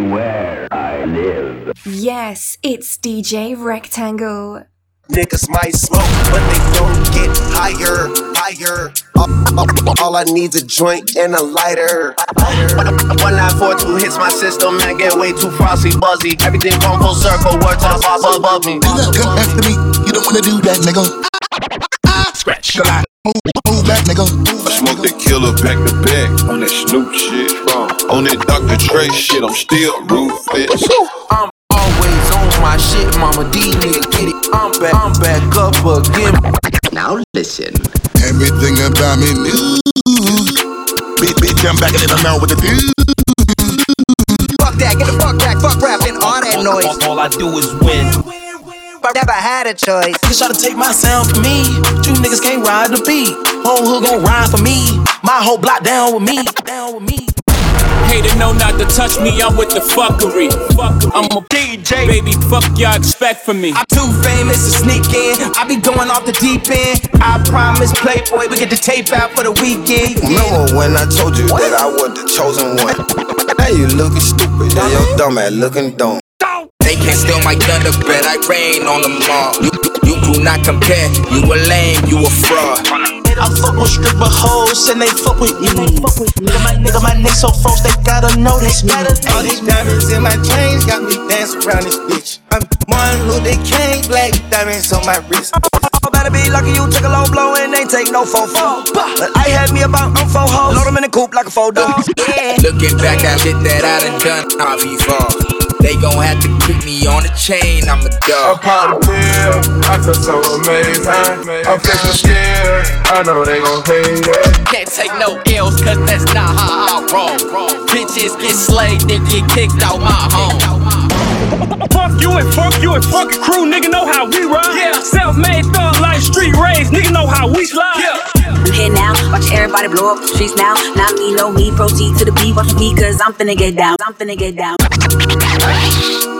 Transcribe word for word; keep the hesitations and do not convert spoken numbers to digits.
where I live. Yes, it's D J Rectangle. Niggas might smoke, but they don't get higher, higher. All, all, all I need's a joint and a lighter. One nine four two hits my system, man, get way too frosty, buzzy. Everything come full circle, word to the boss above me. Nigga, come after me, you don't wanna do that, nigga. Scratch, hold, hold back, nigga. I smoke that killer back to back on that Snoop shit. On that Doctor Dre shit, I'm still ruthless. I'm always on my shit, mama D nigga get it. I'm back, I'm back up again. Now listen. Everything about me new. Bitch, bitch, I'm back in the mouth with the dude. Fuck that, get the fuck back, fuck rap and all that noise. All, all I do is win. I never had a choice. Niggas try to take my sound from me. You niggas can't ride the beat. Whole hood gon' ride for me. My whole block down with me. Down with me. Hater know not to touch me, I'm with the fuckery. I'm a D J, baby, fuck y'all expect from me. I'm too famous to sneak in. I be going off the deep end. I promise, Playboy, we get the tape out for the weekend. Remember when I told you that I was the chosen one? Now you looking stupid, and your dumb ass looking dumb. They can't steal my thunder, bet I rain on them all. You, you do not compare, you a lame, you a fraud. I fuck with stripper hoes and they fuck with me. Nigga, my nigga, my neck so froze, they gotta know that's me. All these diamonds in my chains got me dancing around this bitch. I'm Martin Luther King, black diamonds on my wrist. Oh, better be lucky you took a low blow and ain't take no fofo. But I had me about them four hoes. Load them in the coupe like a four door. Yeah. Looking back at shit that I done done, I'll be far. They gon' have to keep me on the chain, I'm a dog. I pop a pill, I feel so amazing. I'm fixing scared, I know they gon' hate it. Can't take no L's, cause that's not how I roll. Bitches get slayed, then get kicked out my home. Fuck you and fuck you and fuck your crew, nigga know how we ride. Yeah. Self-made thug life, street raised, nigga know how we slide. Yeah. I'm here now, watch everybody blow up the streets now. Not me, no me, proceed to the beat, watch me, cause I'm finna get down. I'm finna get down.